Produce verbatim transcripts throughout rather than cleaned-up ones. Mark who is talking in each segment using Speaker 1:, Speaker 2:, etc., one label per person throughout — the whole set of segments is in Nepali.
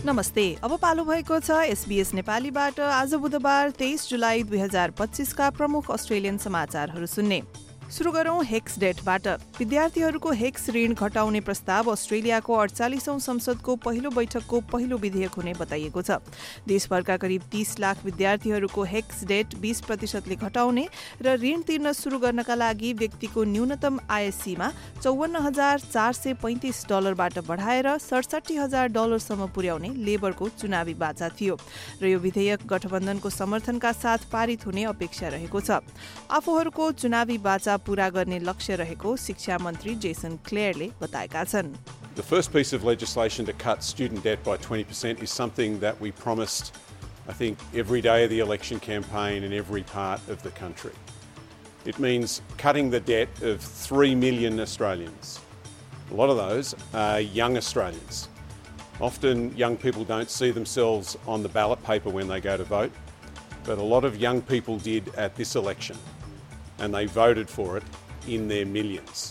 Speaker 1: नमस्ते। अब पालो भएको छ एसबीएस नेपालीबाट आज बुधबार तेइस जुलाई दुई हजार पच्चीस का प्रमुख अस्ट्रेलियन समाचारहरू सुन्ने। सुरु गरौं हेक्स डेटबाट। विद्यार्थीहरूको हेक्स ऋण घटाउने प्रस्ताव अस्ट्रेलियाको अडचालीसौं संसदको पहिलो बैठकको पहिलो विधेयक हुने बताइएको छ। देशभरका करिब तीस लाख विद्यार्थीहरूको हेक्स डेट बीस प्रतिशतले घटाउने र ऋण तिर्न सुरु गर्नका लागि व्यक्तिको न्यूनतम आय सीमा चौवन्न हजार चार सय पैंतिस डलरबाट बढाएर सडसठी हजार डलरसम्म पुर्याउने लेबरको चुनावी बाचा थियो र यो विधेयक गठबन्धनको समर्थनका साथ पारित हुने अपेक्षा रहेको छ। आफूहरूको चुनावी बाचा पूरा गर्ने लक्ष्य रहेको शिक्षा मन्त्री जेसन क्लेयरले बताएका छन्।
Speaker 2: The first piece of legislation to cut student debt by twenty percent is something that we promised, I think, every day of the election campaign in every part of the country. It means cutting the debt of three million Australians. A lot of those are young Australians. Often young people don't see themselves on the ballot paper when they go to vote, but a lot of young people did at this election. And they voted for it in their millions.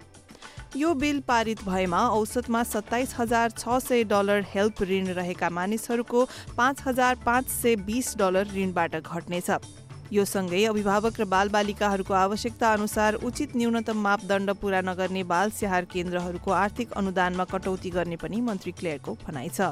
Speaker 1: यो बिल पारित भएमा औसतमा सत्ताइस हजार छ सय डलर हेल्प ऋण रहेका मानिसहरूको पाँच हजार पाँच सय बीस डलर ऋणबाट घट्नेछ। यो सँगै अभिभावक र बालबालिकाहरूको आवश्यकता अनुसार उचित न्यूनतम मापदण्ड पूरा नगर्ने बाल स्याहार केन्द्रहरूको आर्थिक अनुदानमा कटौती गर्ने पनि मन्त्री क्लेयरको भनाइ छ।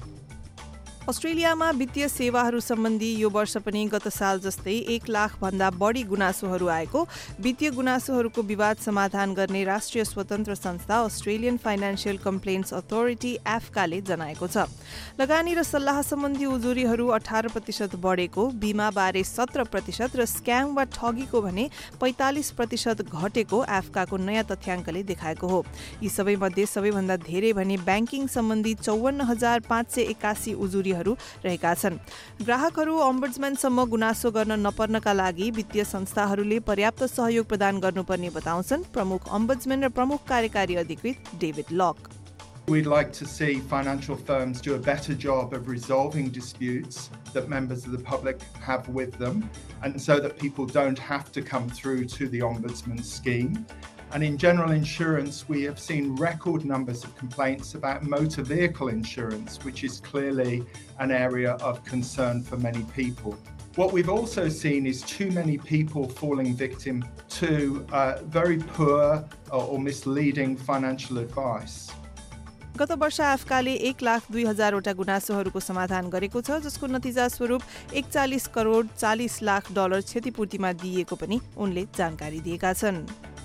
Speaker 1: अस्ट्रेलियामा वित्तीय सेवाहरू सम्बन्धी यो वर्ष पनि गत साल जस्तै एक लाख भन्दा बढी गुनासोहरू आएको वित्तीय गुनासोहरूको विवाद समाधान गर्ने राष्ट्रिय स्वतन्त्र संस्था अस्ट्रेलियन फाइनान्शियल कम्प्लेन्ट्स अथोरिटी एफकाले जनाएको छ। लगानी र सल्लाह सम्बन्धी उजुरीहरू अठार प्रतिशत बढेको, बीमाबारे सत्र प्रतिशत र स्क्याम वा ठगीको भने पैंतालिस प्रतिशत घटेको एफकाको नयाँ तथ्याङ्कले देखाएको हो। यी सबैमध्ये सबैभन्दा धेरै भने ब्याङ्किङ सम्बन्धी चौवन्न हजार पाँच सय एकासी उजुरी रहेका छन्। ग्राहकहरू अम्बुड्सम्यानसम्म गुनासो गर्न नपर्नका लागि वित्तीय संस्थाहरूले पर्याप्त सहयोग प्रदान गर्नुपर्ने बताउँछन् प्रमुख अम्बुड्सम्यान र प्रमुख कार्यकारी अधिकृत David Lock.
Speaker 3: We'd like to see financial firms do a better job of resolving disputes that members of the public have with them, and so that people don't have to come through to the Ombudsman scheme. And in general insurance, we have seen record numbers of complaints about motor vehicle insurance, which is clearly an area of concern for many people. What we've also seen is too many people falling victim to uh, very poor or misleading financial advice.
Speaker 1: गत वर्ष एफकाले एक लाख दुई हजारवटा गुनासोहरूको समाधान गरेको छ, जसको नतिजा स्वरूप एकचालिस करोड चालिस लाख डलर क्षतिपूर्तिमा दिइएको पनि उनले जानकारी दिएका छन्।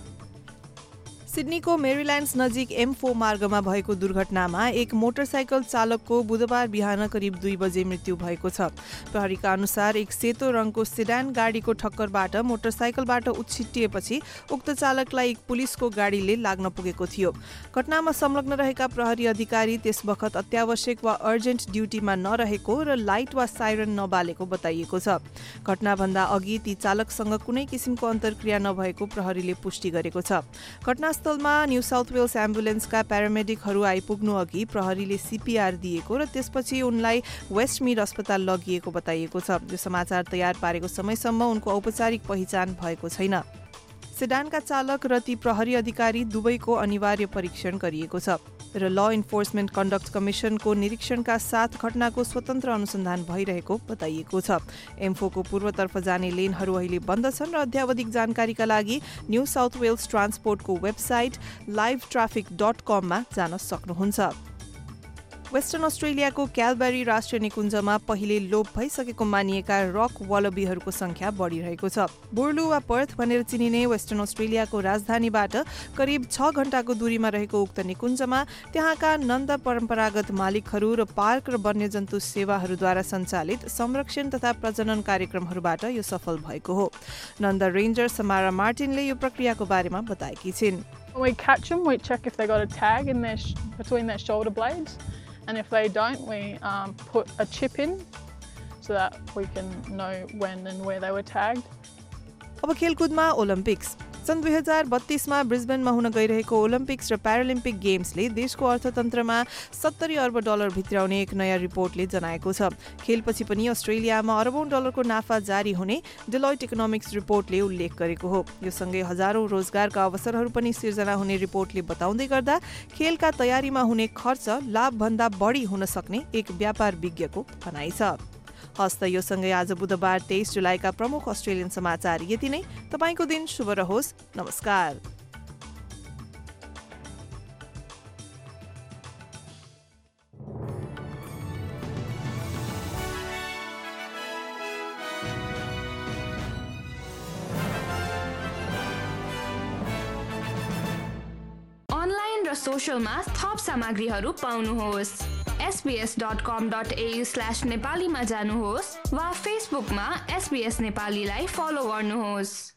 Speaker 1: सिडनीको मेरील्यान्ड्स नजिक एम फोर मार्गमा भएको दुर्घटनामा एक मोटरसाइकल चालकको बुधबार बिहान करिब दुई बजे मृत्यु भएको छ। प्रहरीका अनुसार एक सेतो रङको सेडान गाडीको ठक्करबाट मोटरसाइकलबाट उछिट्टिएपछि उक्त चालकलाई एक पुलिसको गाडीले लाग्न पुगेको थियो। घटनामा संलग्न रहेका प्रहरी अधिकारी त्यस बखत अत्यावश्यक वा अर्जेन्ट ड्युटीमा नरहेको र लाइट वा साइरन नबालेको बताइएको छ। घटनाभन्दा अघि ती चालकसँग कुनै किसिमको अन्तर्क्रिया नभएको प्रहरीले पुष्टि गरेको छ। घटना स्थलमा न्यू साउथ वेल्स एम्बुलेन्सका प्यारामेडिकहरू आइपुग्नु अघि प्रहरीले सीपीआर दिएको र त्यसपछि उनलाई वेस्टमिड अस्पताल लगिएको बताइएको छ। यो समाचार तयार पारेको समयसम्म उनको औपचारिक पहिचान भएको छैन। सेडानका चालक र ती प्रहरी अधिकारी दुवैको अनिवार्य परीक्षण गरिएको छ र ल इन्फोर्समेन्ट कन्डक्ट कमिसनको निरीक्षणका साथ घटनाको स्वतन्त्र अनुसन्धान भइरहेको बताइएको छ। एमफोको पूर्वतर्फ जाने लेनहरू अहिले बन्द छन् र अध्यावधिक जानकारीका लागि न्यू साउथ वेल्स ट्रान्सपोर्टको वेबसाइट लाइभ ट्राफिक डट कममा जान सक्नुहुन्छ। वेस्टर्न अस्ट्रेलियाको क्यालबेरी राष्ट्रिय निकुञ्जमा पहिले लोप भइसकेको मानिएका रक वालबीहरूको संख्या बढिरहेको छ। बुर्लु वा पर्थ भनेर चिनिने वेस्टर्न अस्ट्रेलियाको राजधानीबाट करिब छ घण्टाको दूरीमा रहेको उक्त निकुञ्जमा त्यहाँका नन्द परम्परागत मालिकहरू र पार्क र वन्यजन्तु सेवाहरूद्वारा सञ्चालित संरक्षण तथा प्रजनन कार्यक्रमहरूबाट यो सफल भएको हो। नन्द रेन्जर समारा मार्टिनले यो प्रक्रियाको बारेमा बताएकी छिन्।
Speaker 4: When we catch them, we check if they got a tag in their sh- between their shoulder blades. And if they don't, we um, put a chip in so that we can know when and where they were tagged.
Speaker 1: अब खेलकुदमा ओलम्पिक्स। सन् दुई हजार बत्तीसमा ब्रिस्बेनमा हुन गइरहेको ओलम्पिक्स र प्यारालिम्पिक गेम्सले देशको अर्थतन्त्रमा सत्तरी अर्ब डलर भित्राउने एक नयाँ रिपोर्टले जनाएको छ। खेलपछि पनि अस्ट्रेलियामा अरबौं डलरको नाफा जारी हुने डेलोइट इकोनोमिक्स रिपोर्टले उल्लेख गरेको हो। यो सँगै हजारौं रोजगारका अवसरहरू पनि सिर्जना हुने रिपोर्टले बताउँदै गर्दा खेलका तयारीमा हुने खर्च लाभभन्दा बढी हुन सक्ने एक व्यापार विज्ञको भनाइ छ। हस्त यो सँगै आज बुधबार तेइस जुलाईका प्रमुख अस्ट्रेलियन समाचार यति नै। तपाईको दिन शुभ रहोस्। नमस्कार।
Speaker 5: अनलाइन र सोशलमा थप सामग्रीहरू पाउनुहोस्। S B S dot com dot A U slash नेपालीमा जानुहोस् वा फेसबुकमा एस बी एस नेपालीलाई फलो गर्नुहोस्।